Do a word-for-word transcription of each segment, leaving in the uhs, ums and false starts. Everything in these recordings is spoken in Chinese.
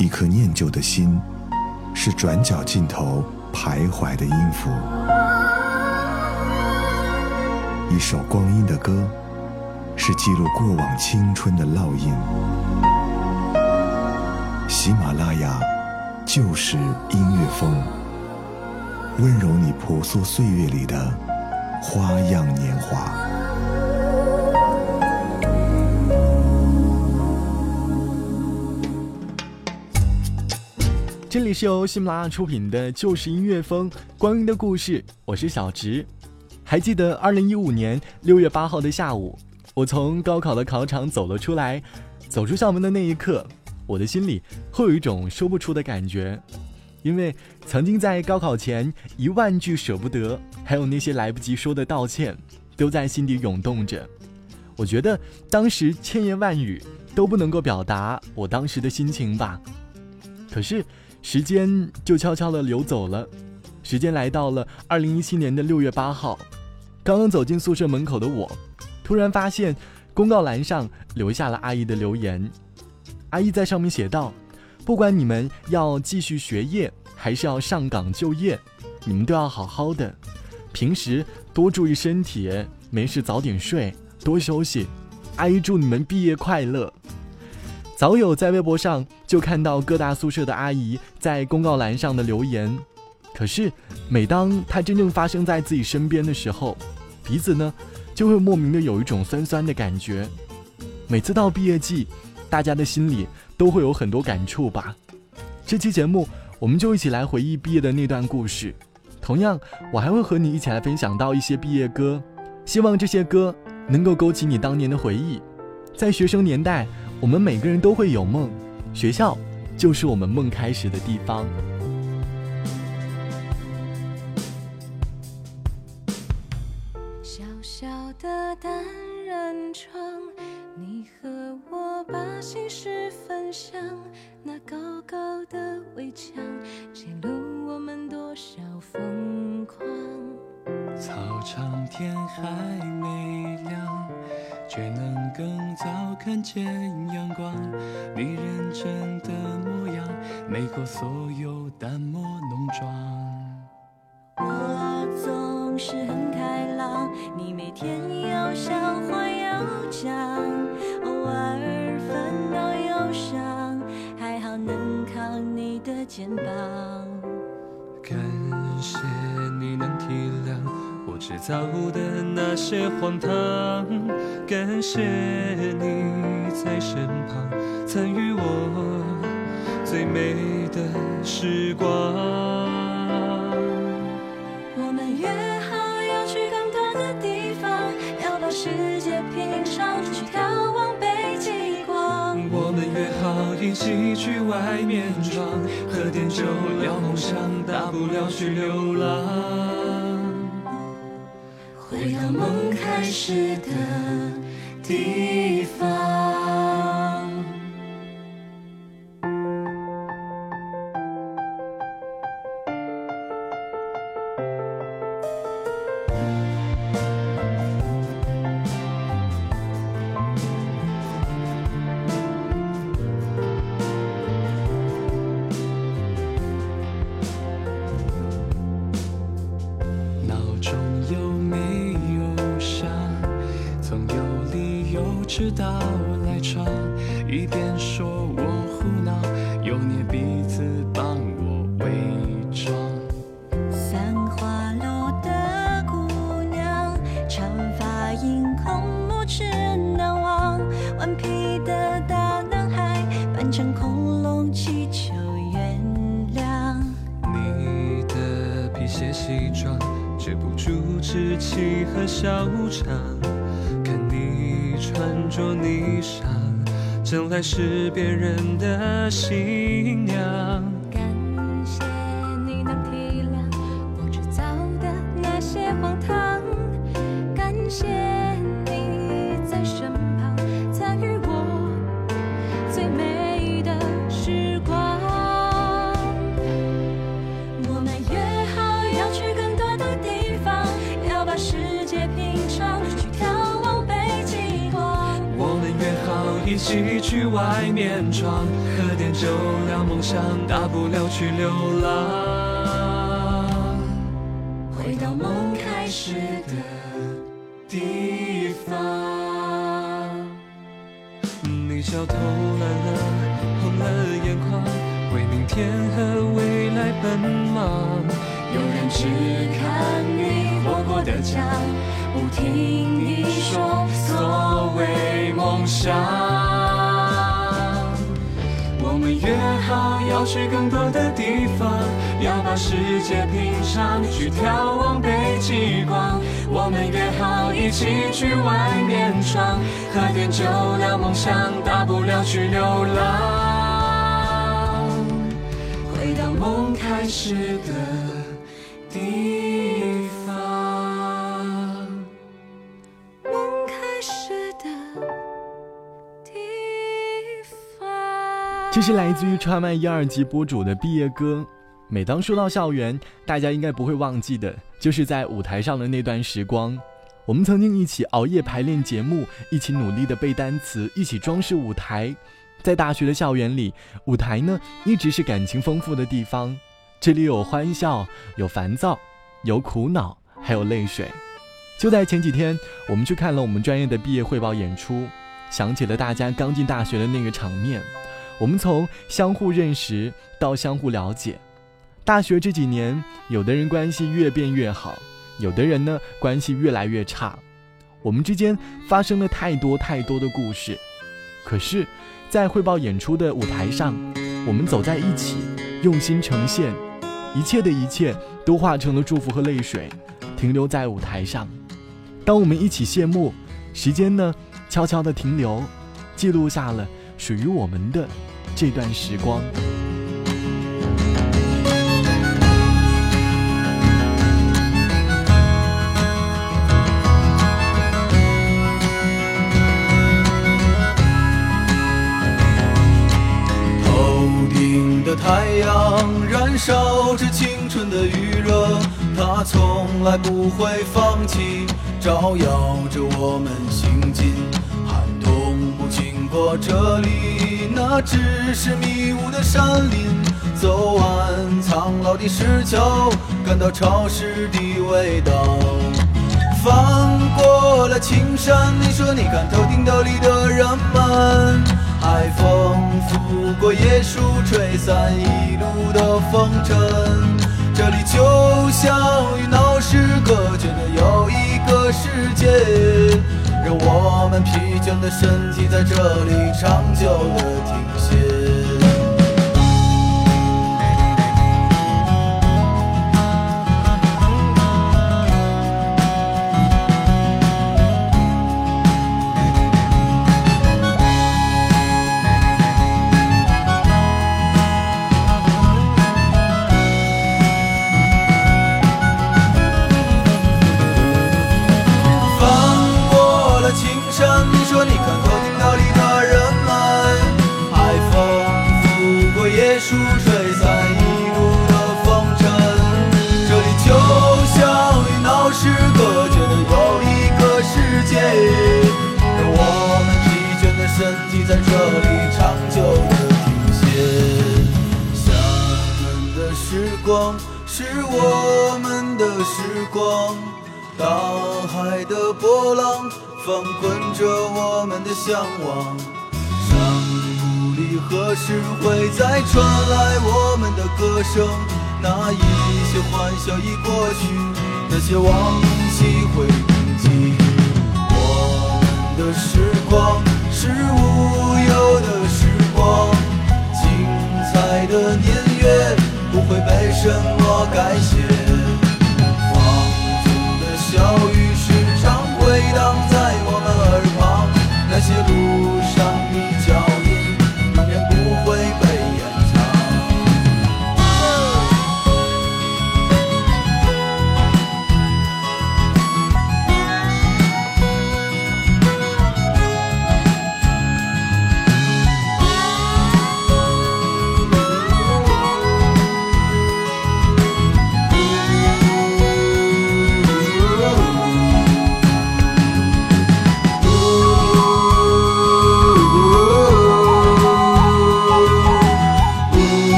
一颗念旧的心，是转角尽头徘徊的音符。一首光阴的歌，是记录过往青春的烙印。喜马拉雅就是音乐风，温柔你婆娑岁月里的花样年华。 这里是由喜马拉雅出品的就是音乐风光阴的故事，我是小直。还记得二零一五年六月八号的下午，我从高考的考场走了出来，走出校门的那一刻，我的心里会有一种说不出的感觉。因为曾经在高考前一万句舍不得，还有那些来不及说的道歉，都在心底涌动着。我觉得当时千言万语都不能够表达我当时的心情吧。可是时间就悄悄地流走了，时间来到了二零一七年的六月八号，刚刚走进宿舍门口的我，突然发现公告栏上留下了阿姨的留言。阿姨在上面写道：不管你们要继续学业还是要上岗就业，你们都要好好的，平时多注意身体，没事早点睡，多休息。阿姨祝你们毕业快乐。早有在微博上就看到各大宿舍的阿姨在公告栏上的留言，可是每当它真正发生在自己身边的时候，鼻子呢就会莫名的有一种酸酸的感觉。每次到毕业季，大家的心里都会有很多感触吧。这期节目我们就一起来回忆毕业的那段故事，同样我还会和你一起来分享到一些毕业歌，希望这些歌能够勾起你当年的回忆。在学生年代，我们每个人都会有梦，学校就是我们梦开始的地方。 小小的单人床，你和我把心事分享，那高高的围墙记录我们多少疯狂。 操场天还没亮，却能更早看见阳光。你认真的模样，美过所有淡漠浓妆。 我总是很开朗，你每天有笑话要讲，偶尔烦恼忧伤，还好能靠你的肩膀。 感谢你能体谅我制造的那些荒唐，感谢你在身旁参与我最美的时光。 我们约好要去更多的地方，要把世界品尝，去眺望北极光。 我们约好一起去外面闯，喝点酒聊梦想，大不了去流浪， 回到梦开始的地方。 迟到来闯，一边说我胡闹，又捏鼻子帮我伪装。 三花路的姑娘，长发银孔目赤难忘，顽皮的大男孩，扮成恐龙祈求原谅。 你的皮鞋西装遮不住稚气和小场，看你穿着霓裳，真来是别人的信仰。 感谢你能体谅我制造的那些荒唐，感谢你在身旁参与我最美的时光。我们约好要去更多的地方，要把世界品尝，去眺望北极光。 我们约好一起起去外面闯，喝点酒聊梦想，大不了去流浪，回到梦开始的地方。你笑透蓝了，红了眼眶，为明天和未来奔忙。有人只看你活过的奖，不听你说所谓梦想。我们约好要去更多的地方，要把世界品尝，去眺望北极光。我们约好一起去外面闯，喝点酒聊梦想，大不了去流浪，回到梦开始的地方。 梦开始的地方。 这是来自于川麦一二级播主的毕业歌。每当说到校园，大家应该不会忘记的就是在舞台上的那段时光。我们曾经一起熬夜排练节目，一起努力的背单词，一起装饰舞台。在大学的校园里，舞台呢一直是感情丰富的地方，这里有欢笑，有烦躁，有苦恼，还有泪水。就在前几天，我们去看了我们专业的毕业汇报演出，想起了大家刚进大学的那个场面。我们从相互认识到相互了解。大学这几年，有的人关系越变越好，有的人呢关系越来越差。我们之间发生了太多太多的故事，可是在汇报演出的舞台上，我们走在一起，用心呈现，一切的一切都化成了祝福和泪水，停留在舞台上。当我们一起谢幕，时间呢悄悄地停留，记录下了属于我们的这段时光。 太阳燃烧着青春的余热，它从来不会放弃，照耀着我们行进。寒冬不经过这里，那只是迷雾的山林。走完苍老的石桥，感到潮湿的味道。翻过了青山，你说你看头顶斗笠的人们，海风拂过椰树，吹散一路的风尘。这里就像与闹市隔绝的又一个世界，让我们疲倦的身体在这里长久的停歇。你说你看头顶斗笠的人们，海风拂过椰树，吹散一路的风尘。这里就像与闹市隔绝的又一个世界，让我们疲倦的身体在这里长久的停歇。厦门的时光是我们的时光，大海的波浪翻滚着我们的向往，山谷里何时会再传来我们的歌声？那一些欢笑已过去，那些往昔会铭记。我们的时光是无忧的时光，精彩的年月不会被什么改写。放纵的小雨时常回荡在我们耳旁，那些路上的脚印永远不会被掩藏。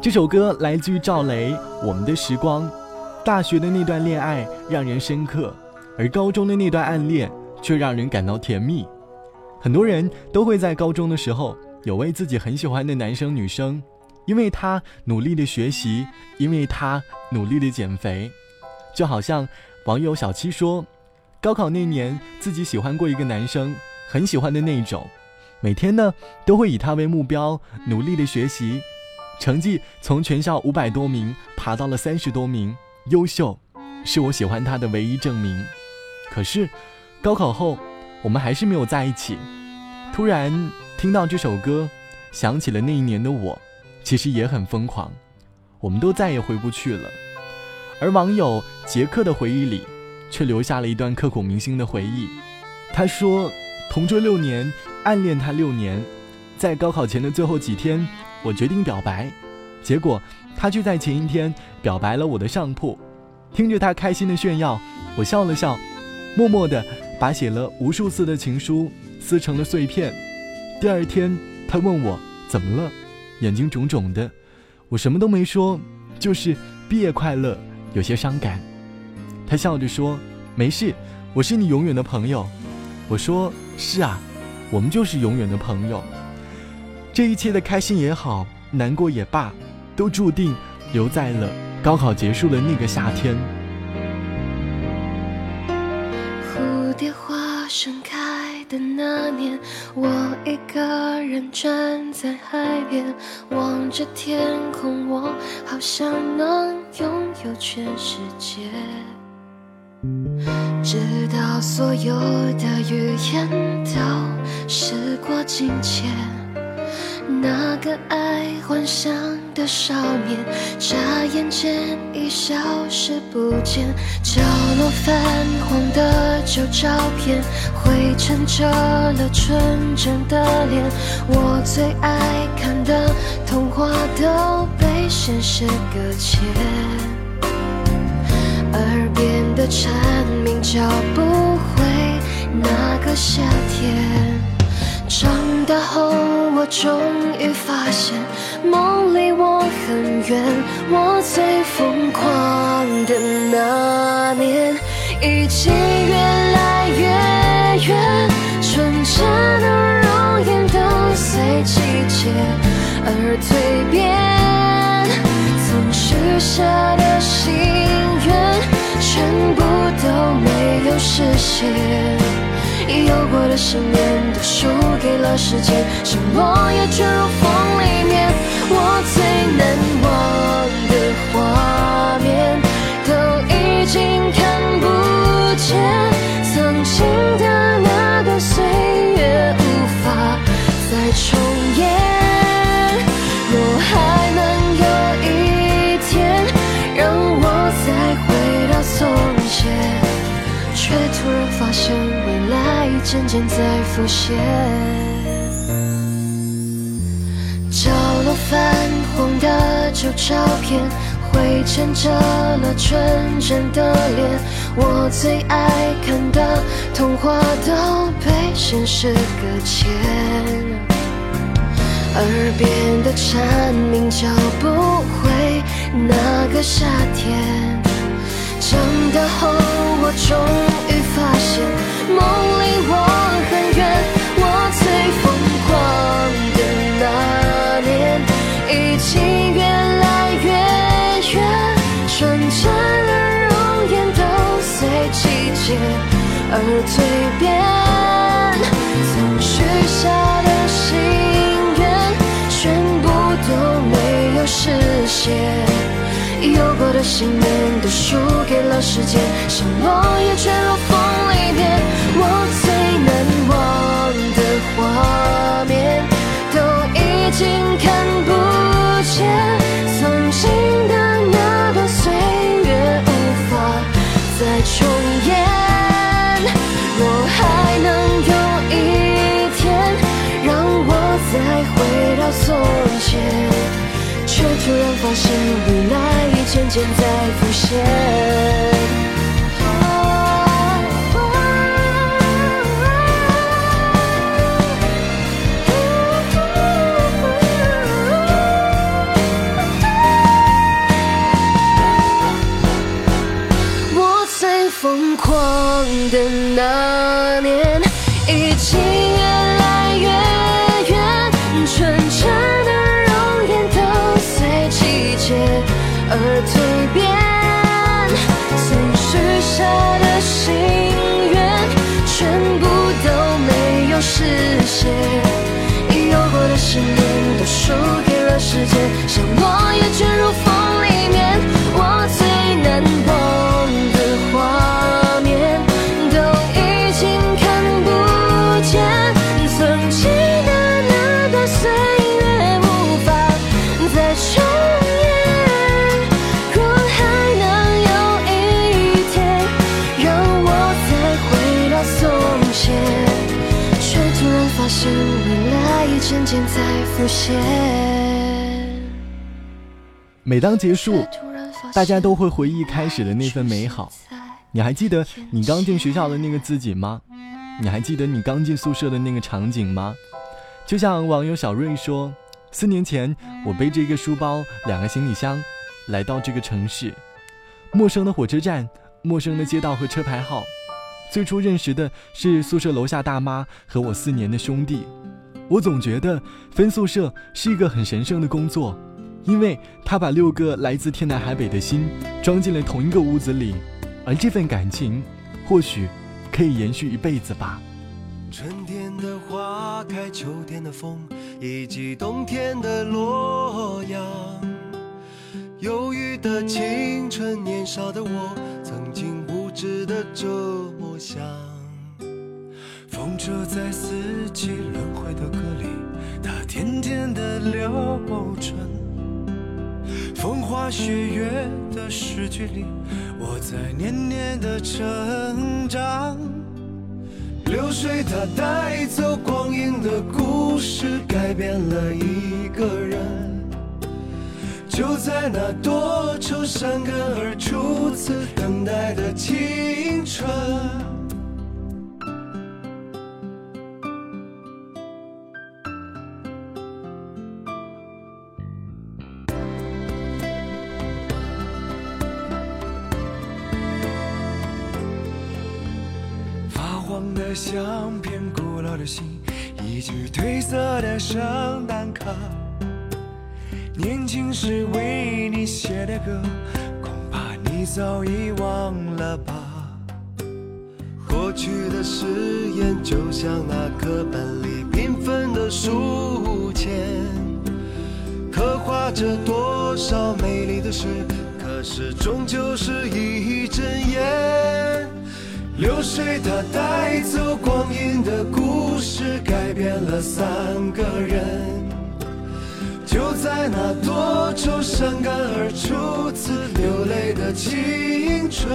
这首歌来自于赵雷，《我们的时光》。大学的那段恋爱让人深刻，而高中的那段暗恋却让人感到甜蜜。很多人都会在高中的时候有位自己很喜欢的男生女生，因为他努力的学习，因为他努力的减肥。就好像网友小七说，高考那年自己喜欢过一个男生，很喜欢的那种，每天呢都会以他为目标，努力的学习，成绩从全校五百多名爬到了三十多名，优秀是我喜欢他的唯一证明。可是高考后我们还是没有在一起。突然听到这首歌，想起了那一年的我，其实也很疯狂，我们都再也回不去了。而网友杰克的回忆里却留下了一段刻骨铭心的回忆。他说，同桌六年，暗恋他六年，在高考前的最后几天，我决定表白，结果他却在前一天表白了我的上铺。听着他开心的炫耀，我笑了笑，默默地把写了无数次的情书撕成了碎片。第二天他问我怎么了，眼睛肿肿的，我什么都没说，就是毕业快乐，有些伤感。他笑着说，没事，我是你永远的朋友。我说，是啊，我们就是永远的朋友。这一切的开心也好，难过也罢，都注定留在了高考结束的那个夏天。 蝴蝶花盛开的那年，我一个人站在海边，望着天空，我好像能拥有全世界。直到所有的语言都时过境迁，那个爱幻想的少年，眨眼间已消失不见。角落泛黄的旧照片，灰尘遮了纯真的脸，我最爱看的童话都被现实搁浅。耳边的蝉鸣叫不回那个夏天。长大后我终于发现，梦离我很远，我最疯狂的那年已经越来越远，纯真的容颜都随季节而蜕变，曾许下的心愿全部都没有实现，有过的十年都输给了时间，像落叶卷入风里面。我最难忘的画面都已经看不见，曾经的那段岁月无法再重演。若还能有一天让我再回到从前，却突然发现未来渐渐在浮现。角落泛黄的旧照片，灰尘遮了纯真的脸，我最爱看的童话都被现实搁浅，耳边的蝉鸣叫不回那个夏天。长大后我终于发现，梦离我很远，我最疯狂的那年已经越来越远，纯真的容颜都随季节而蜕变，曾许下的心愿全部都没有实现，有过的信念都输给了时间，像落叶卷入风里面。我最难忘的画面都已经看不见，曾经的那段岁月无法再重演。若还能有一天让我再回到从前，却突然发现未来渐渐在浮现。 疯狂的那年，已经越来越远，纯真的容颜都随季节而蜕变，曾许下的心愿全部都没有实现，有过的十年都输给了时间，像我也卷入风里面，我最难忘的画面都已经看不见，曾经的那段岁月无法再重演，若还能有一天让我再回到从前，却突然发现未来已渐渐在浮现。 每当结束，大家都会回忆开始的那份美好。你还记得你刚进学校的那个自己吗？你还记得你刚进宿舍的那个场景吗？就像网友小瑞说，四年前我背着一个书包两个行李箱来到这个城市，陌生的火车站，陌生的街道和车牌号，最初认识的是宿舍楼下大妈和我四年的兄弟。我总觉得分宿舍是一个很神圣的工作，因为他把六个来自天南海北的心装进了同一个屋子里，而这份感情或许可以延续一辈子吧。 春天的花开，秋天的风，以及冬天的洛阳。忧郁的青春，年少的我，曾经无知的这么想。风车在四季轮回的歌里，它甜甜的流转。风花雪月的诗句里，我在年年的成长。流水它带走光阴的故事，改变了一个人。就在那多愁善感而初次等待的青春。黄的相片，古老的信，一句褪色的圣诞卡。年轻时为你写的歌，恐怕你早已忘了吧。过去的誓言，就像那课本里缤纷的书签，刻画着多少美丽的事，可是终究是一阵烟。流水它带走光阴的故事，改变了三个人。就在那多愁善感而初次流泪的青春。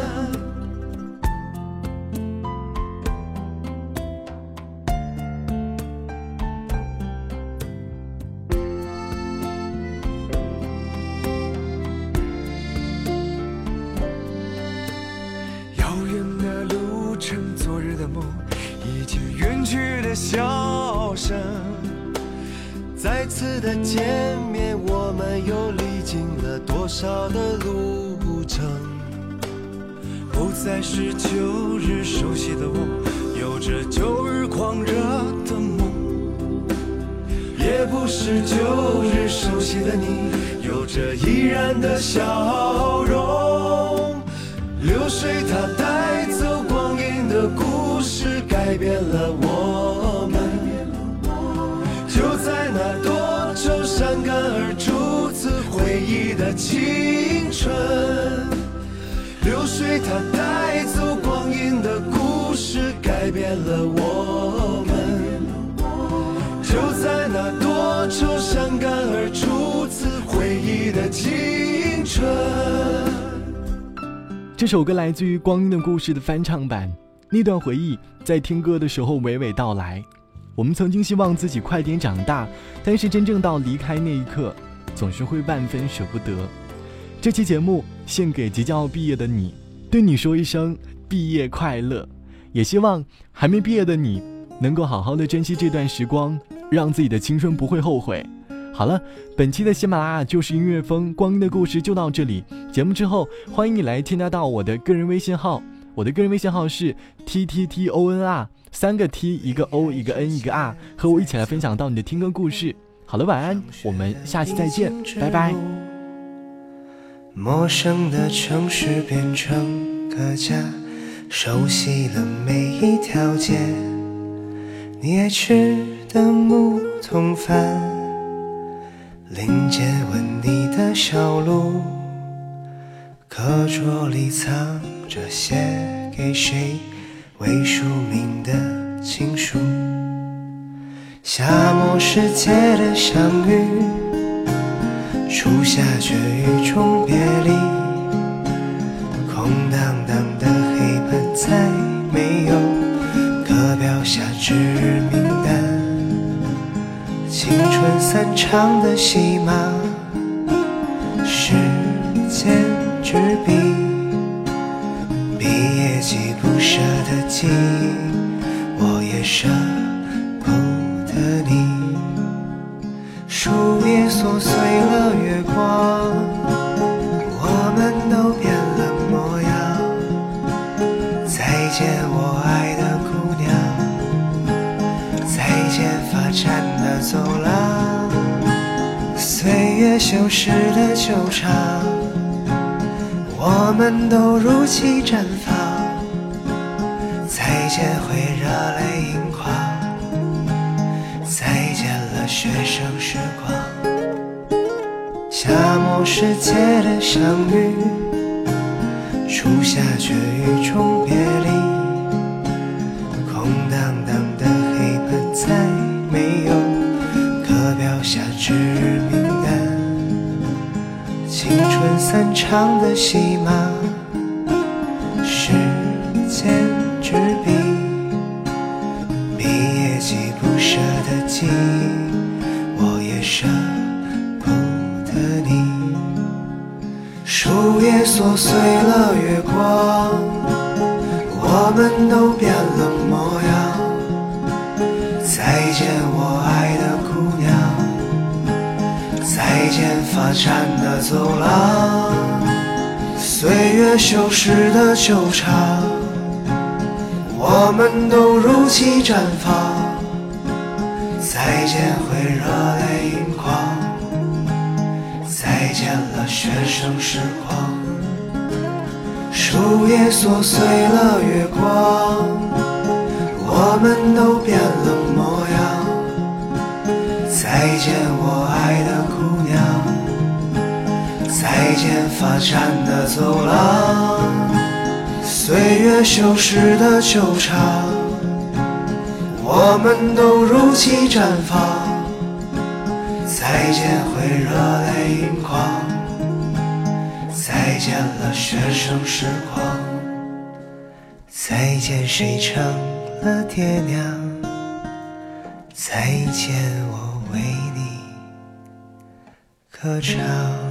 昨日的梦，已经远去的笑声。再次的见面，我们又历经了多少的路程？不再是旧日熟悉的我，有着旧日狂热的梦。也不是旧日熟悉的你，有着依然的笑容。流水它带走光阴的故事，改变了我们。就在那多愁善感而初次回忆的青春。流水它带走光阴的故事，改变了我们。就在那多愁善感而初次回忆的青春。 这首歌来自于《光阴的故事》的翻唱版，那段回忆在听歌的时候娓娓道来。我们曾经希望自己快点长大，但是真正到离开那一刻，总是会万分舍不得。这期节目献给即将要毕业的你，对你说一声毕业快乐，也希望还没毕业的你能够好好的珍惜这段时光，让自己的青春不会后悔。好了，本期的喜马拉雅就是音乐风光阴的故事就到这里。节目之后，欢迎你来添加到我的个人微信号我的个人微信号是 T T T O N R， 三个 T 一个 O 一个 N 一个 R， 和我一起来分享到你的听歌故事。好了，晚安，我们下期再见，拜拜。 陌生的城市变成个家，熟悉了每一条街，你爱吃的木桶饭，临街问你的小路，课桌里藏着写给谁未署名的情书，夏末时节的相遇，初夏却雨中别离，空荡荡的黑板再没有课表下指名单，青春散场的戏码，时间纸笔，毕业季不舍的记忆，我也舍不得你。树叶琐碎了月光，我们都变了模样。再见我爱的姑娘，再见发站的走廊，岁月修饰的球场，我们都如期绽放。再见会热泪盈眶，再见了学生时光。夏末时节的相遇，初夏却雨中别离，空荡荡的黑板再没有课表下指名单，青春散场的戏码，时间纸笔，毕业季不舍的记忆，我也舍不得你。树叶琐碎了月光，我们都变了模样。再见我爱的姑娘，再见发站的走廊，岁月修饰的球场，我们都如期绽放。再见会热泪盈眶，再见了学生时光。树叶琐碎了月光，我们都变了模样。再见我爱的姑娘，再见发站的走廊，岁月修饰的球场，我们都如期绽放。再见会热泪盈眶，再见了学生时光。再见谁成了爹娘，再见我为你歌唱。